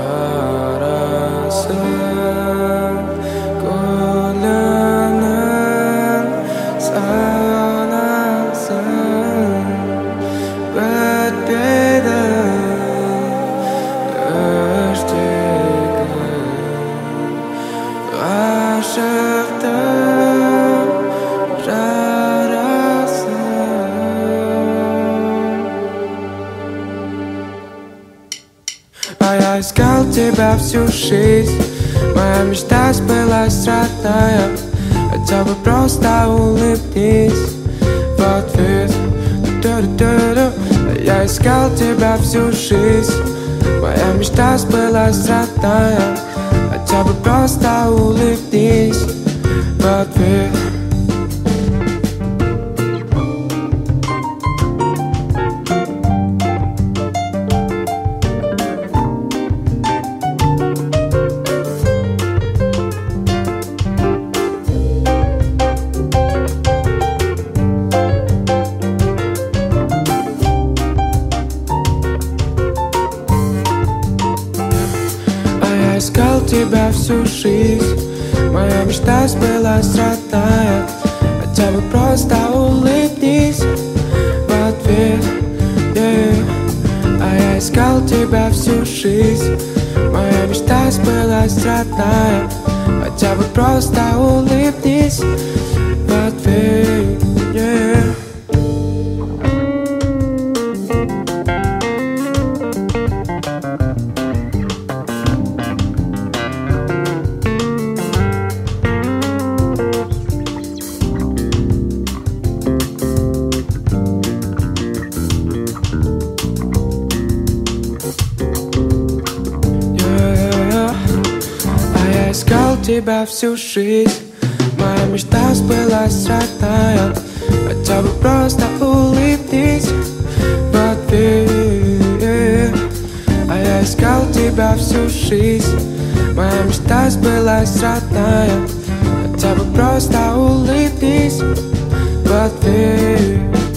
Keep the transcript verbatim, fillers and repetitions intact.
Жарасың гүлінің санасың бітпейді іштегі ғашықтың жарасы. А я искал тебя всю жизнь, моя мечта сбылась, родная. Хотя бы просто улыбнись в ответ. Ду-ду-ду-ду. А я искал тебя всю жизнь, моя мечта сбылась, родная. Хотя бы просто улыбнись в ответ. Искал тебя всю жизнь, моя мечта сбылась, родная. Хотя бы просто улыбнись в ответ, yeah. А я искал тебя всю жизнь, моя мечта сбылась, родная. Хотя бы просто улыбнись в ответ, yeah. Искал тебя всю жизнь, моя мечта сбылась, родная. Хотя бы просто улыбнись в ответ. А я искал тебя всю жизнь, моя мечта сбылась, родная. Хотя бы просто улыбнись в ответ.